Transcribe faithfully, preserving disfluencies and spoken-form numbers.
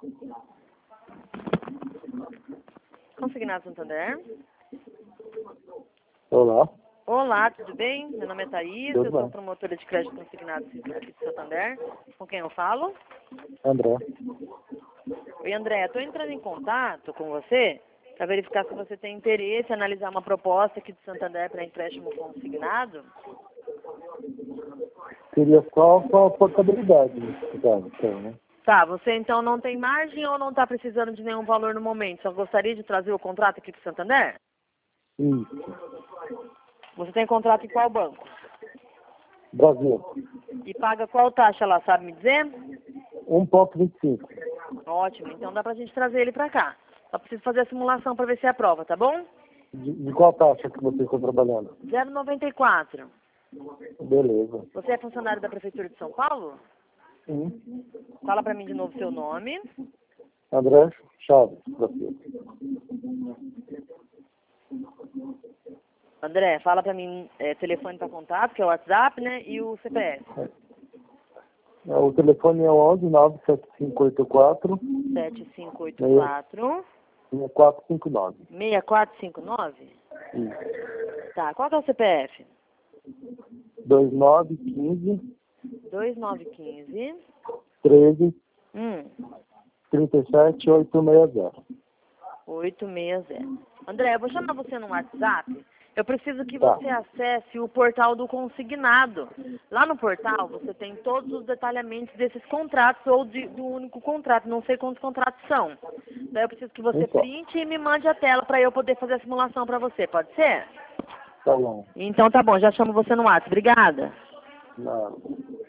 Consignado Santander. Olá. Olá, tudo bem? Meu nome é Thaís, Tudo eu sou bem. promotora de crédito consignado aqui de Santander. Com quem eu falo? André. Oi, André, estou entrando em contato com você para verificar se você tem interesse em analisar uma proposta aqui de Santander para empréstimo consignado. Seria só com a portabilidade nesse caso, então, né? Tá, você então não tem margem ou não está precisando de nenhum valor no momento? Só gostaria de trazer o contrato aqui para Santander? Isso. Você tem contrato em qual banco? Brasil. E paga qual taxa lá, sabe me dizer? um ponto vinte e cinco. Ótimo, então dá pra gente trazer ele pra cá. Só preciso fazer a simulação pra ver se é a prova, tá bom? De, de qual taxa que vocês estão trabalhando? zero vírgula noventa e quatro. Beleza. Você é funcionário da Prefeitura de São Paulo? Sim. Fala pra mim de novo seu nome. André Chaves, Brasil. André, fala pra mim é, telefone pra contato, que é o WhatsApp, né? E o C P F. É, o telefone é onze nove sete cinco oito quatro sete cinco oito quatro seis quatro cinco nove. seis quatro cinco nove? Isso. Tá, qual que é o C P F? dois nove um cinco dois nove um cinco. treze Hum. trinta e sete oito seis zero. oito seis zero. André, eu vou chamar você no WhatsApp. Eu preciso que Tá. você acesse o portal do consignado. Lá no portal você tem todos os detalhamentos desses contratos ou de, do único contrato. Não sei quantos contratos são. Daí eu preciso que você Então, printe e me mande a tela para eu poder fazer a simulação para você. Pode ser? tá bom. Então tá bom, já chamo você no WhatsApp. Obrigada. Não.